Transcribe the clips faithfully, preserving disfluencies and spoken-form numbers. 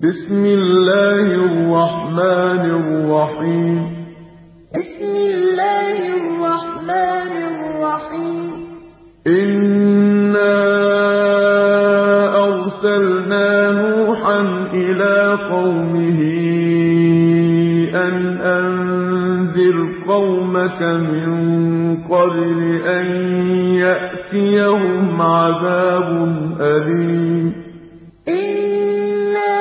بسم الله الرحمن الرحيم بسم الله الرحمن الرحيم إنا أرسلنا نوحا إلى قومه أن أنذر قومك من قبل أن يأتيهم عذاب أليم إنا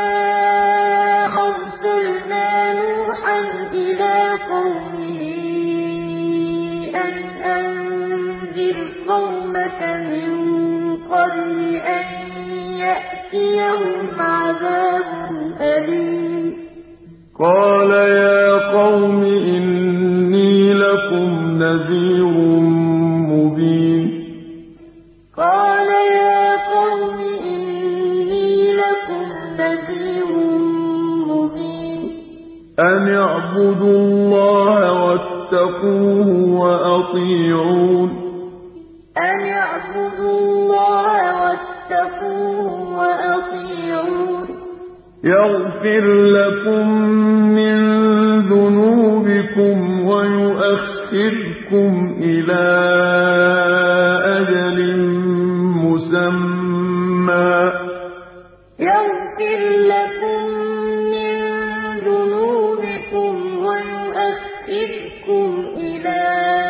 أرسلنا نوحا إلى قومه أن أنذر قومك من قبل أن يأتيهم عذاب أليم قال يا قوم إني لكم نذير مبين قال يا قوم إني لكم نذير مبين أن اعبدوا الله واتقوه وأطيعون أن اعبدوا الله واتقوه وأطيعون يغفر لكم من ذنوبكم ويؤخركم إلى أجل مسمى يغفر لكم من ذنوبكم ويؤخركم إلى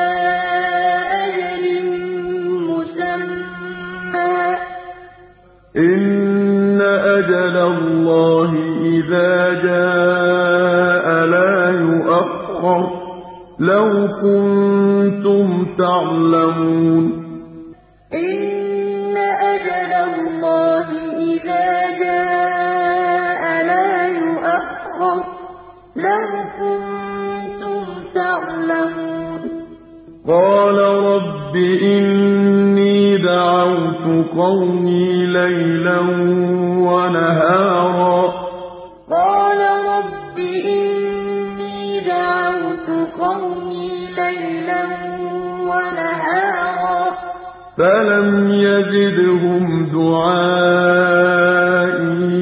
أجل مسمى إن أجل الله إذا جاء لا يؤخر لو كنتم تعلمون إن أجل الله إذا جاء لا يؤخر لو كنتم تعلمون قال رب إني دعوت قومي ليلا ونهارا قال رب إني دعوت قومي ليلا ونهارا فلم يزدهم دعائي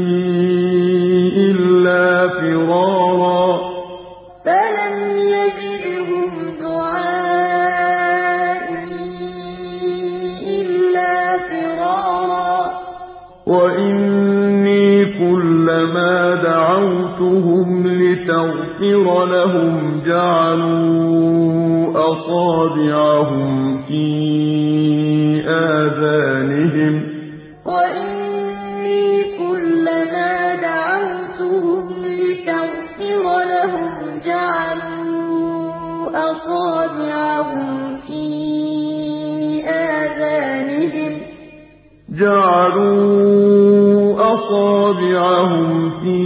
إلا فرارا فلم يزدهم دعائي إلا فرارا وإني كلما دعوتهم لتغفر لهم جعلوا أصابعهم في آذانهم وإني كلما دعوتهم لتغفر لهم جعلوا أصابعهم في آذانهم جعلوا أصابعهم في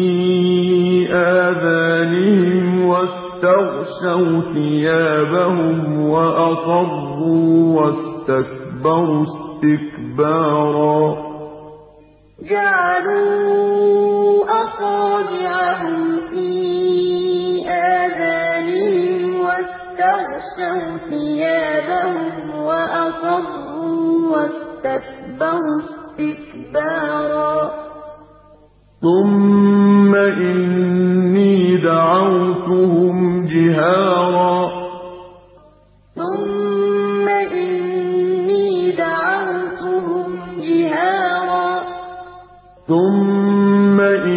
آذانهم واستغشوا ثيابهم وأصروا واستكبروا استكبارا جعلوا أصابعهم في آذانهم واستغشوا ثيابهم وأصروا واستكبروا استكبارا ثم إني دعوتهم جهارا ثم إني دعوتهم جهارا ثم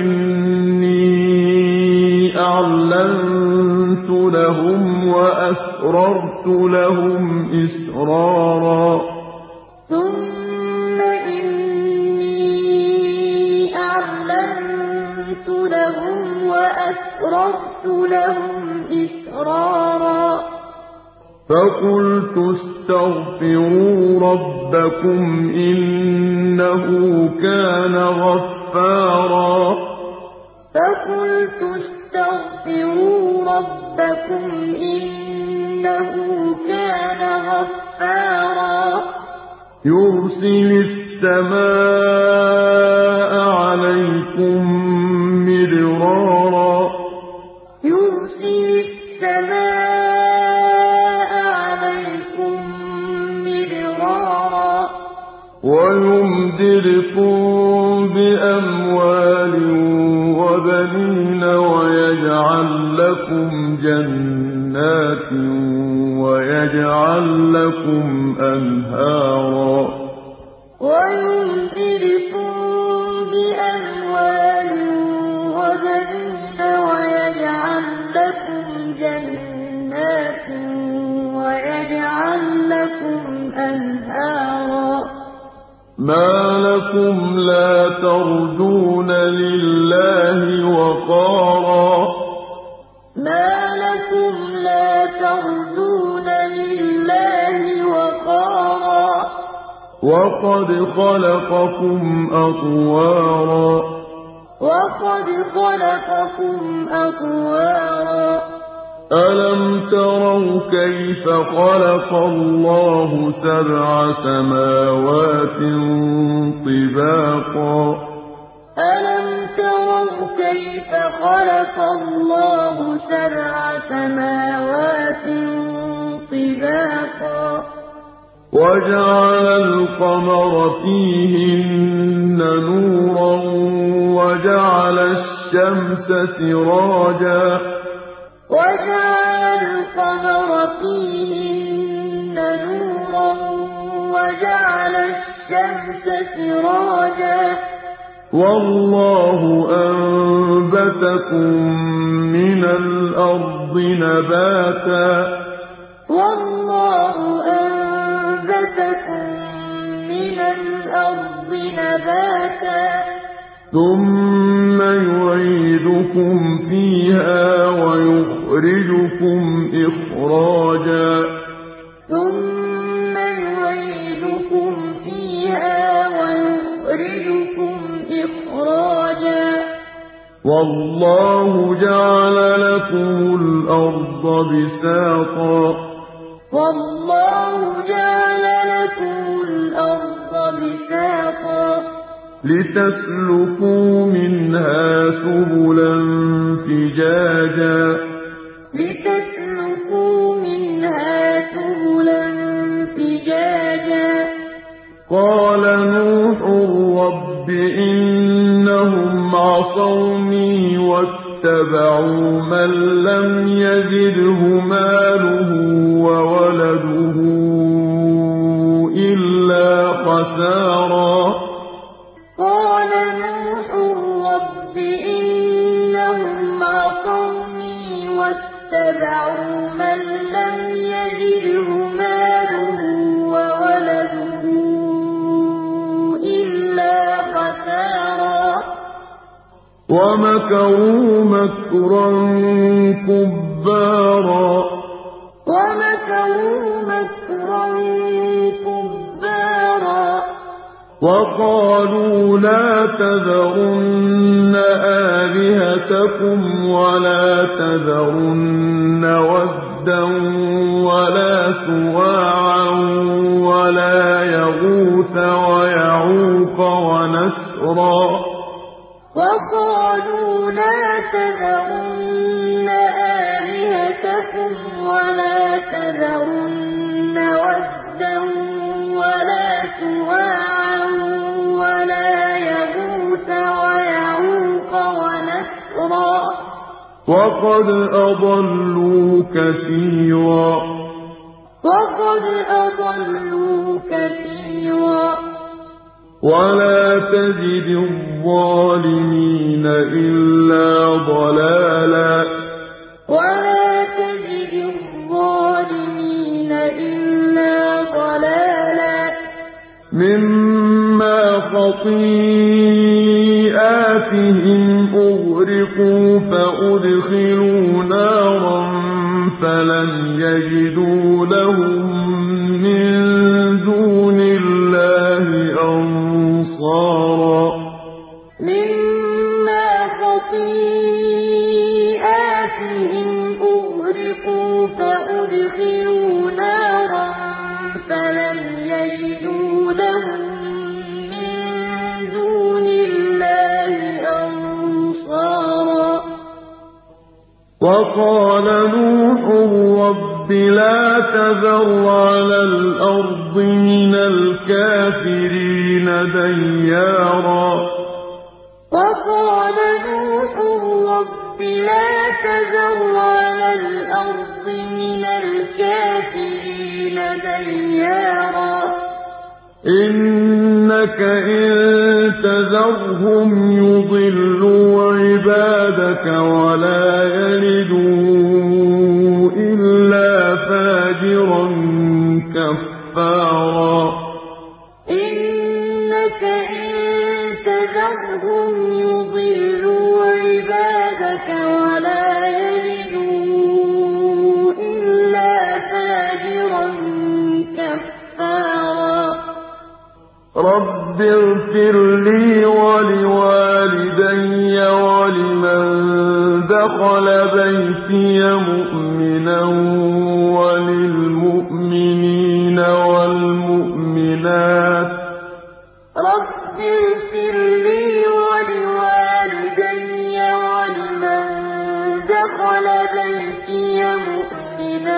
إني أعلنت لهم وأسررت لهم إسرارا ثم إني أعلنت لهم وأسررت لهم إسرارا فقلت استغفروا ربكم إنه كان غفارا فقلت استغفروا ربكم إنه كان غفارا يرسل السماء عليكم مدرارا يرسل السماء عليكم مدرارا ويمددكم بأموال وبنين ويجعل لكم جنات ويجعل لكم أنهارا ويمددكم بأموال وبنين ويجعل لكم جنات ويجعل لكم أنهارا ما لكم لا ترجون لله وقارا ما لكم لا ترجون لله وقارا وقد خلقكم أطوارا وقد خلقكم أطوارا ألم تروا كيف خلق الله سبع سماوات طباقا ألم تروا كيف خلق الله سبع سماوات طباقا وجعل القمر فيهن نورا وجعل الشمس سراجا وجعل القمر فيهن نورا وجعل الشمس سراجا والله أنبتكم من الأرض نباتا والله أنبتكم من الأرض نباتا ثم يعيدكم فيها ويخرجكم إخراجا ثم يعيدكم فيها ويخرجكم إخراجا والله جعل لكم الأرض بساطا والله جعل لكم الأرض بساطا لتسلكوا منها سبلا فجاجا لتسلكوا منها سبلا فجاجا قال نوح رب إنهم عصوني واتبعوا من لم يزده ماله وولده إلا خسارا قال نوح رب إنهم عصوني واتبعوا من لم يزده ماله وولده إلا خسارا ومكروا مكرا كبارا ومكروا مكرا كبارا وقالوا لا تذرن آلهتكم ولا تذرن ودا ولا سواعا ولا يغوث ويعوق ونسرا وقالوا لا تذرن آلهتكم ولا تذرن ودا ولا سواعا ولا يغوث ويعوق ونسرا وقد أضلوا كثيرا وقد أضلوا كثيرا ولا تزد الظالمين إلا ضلالا ولا تزد الظالمين إلا ضلالا مما خطيئاتهم أغرقوا فأدخلوا نارا فلن يجدوا لهم من دون الله أنصارا مما خطيئاتهم أغرقوا فأدخلوا نارا فلم يجدوا لهم من دون الله أنصارا وقال نوح رب لا تذر على الأرض من الكافرين ديارا وقال نوح رب لا تذر على الأرض من الكافرين ديارا إنك إن تذرهم يضلوا عبادك ولا يلدوا إلا فاجرا كفارا إنك إن تذرهم يضلوا عبادك ولا يلدوا إلا فاجرا كفارا رب اغفر لي ولوالدي ولمن دخل بيتي مؤمنا وللمؤمنين والمؤمنات رب اغفر لي ولوالدي ولمن دخل بيتي مؤمنا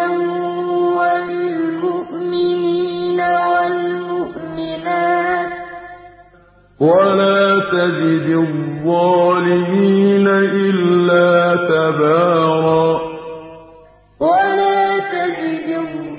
وللمؤمنين والمؤمنات ولا تزد الظالمين إلا تبارا ولا تزد